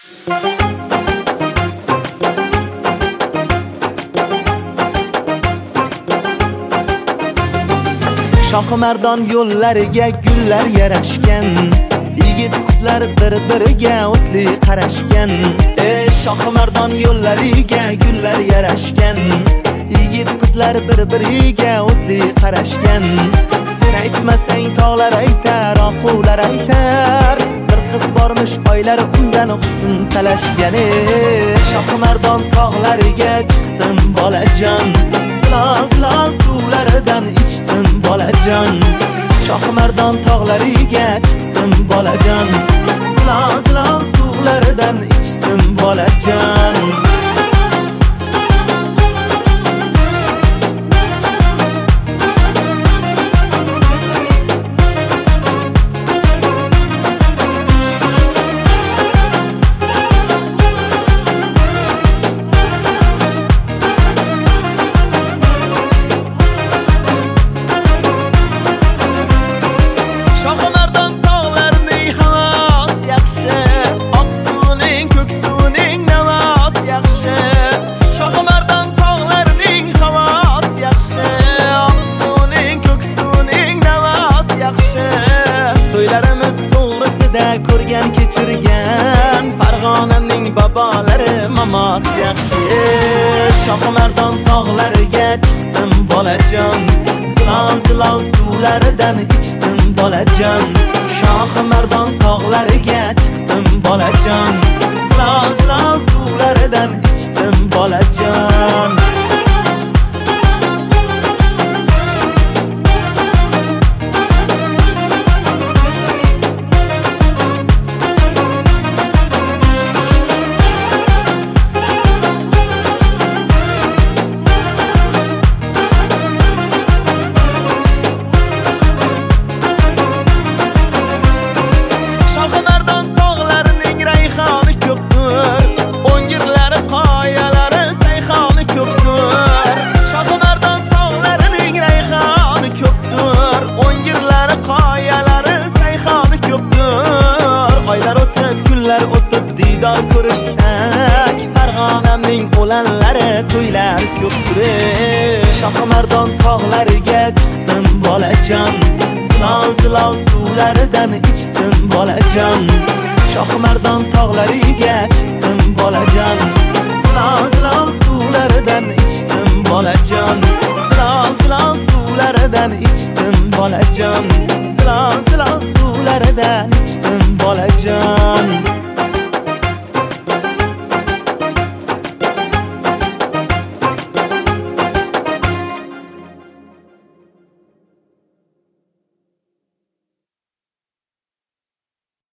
Shohimardon yo'llariga gullar yarashgan, yigit qizlar bir-biriga o'tli qarashgan. Shohimardon yo'llariga gullar yarashgan, yigit qizlar bir-biriga o'tli qarashgan. Sen aytmasang tog'lar aytar, oquvlar aytar, bir qiz bormish oylar undan husn talashgan. Shohimardon tog'lariga chiqdim bolajon, zilol suvlaridan ichdim bolajon. Shohimardon tog'lariga chiqdim bolajon, zilol suvlaridan ichdim bolajon. Ko'rgan kechirgan Farg'onaning bobolari mamos yaxshi. Shohimardon tog'lariga chiqdim bolajon, zilol suvlaridan ichdim bolajon. Shohimardon tog'lariga chiqdim bolajon, zilol suvlaridan ichdim bolajon. Diydor ko'rishsak, Farg'onamning o'lanlari to'ylar ko'pdir. Shohimardon tog'lariga chiqdim bolajon, zilol suvlaridan ichdim bolajon. Shohimardon tog'lariga chiqdim bolajon, zilol suvlaridan ichdim bolajon. Zilol suvlaridan ichdim bolajon, zilol suvlaridan ichdim bolajon.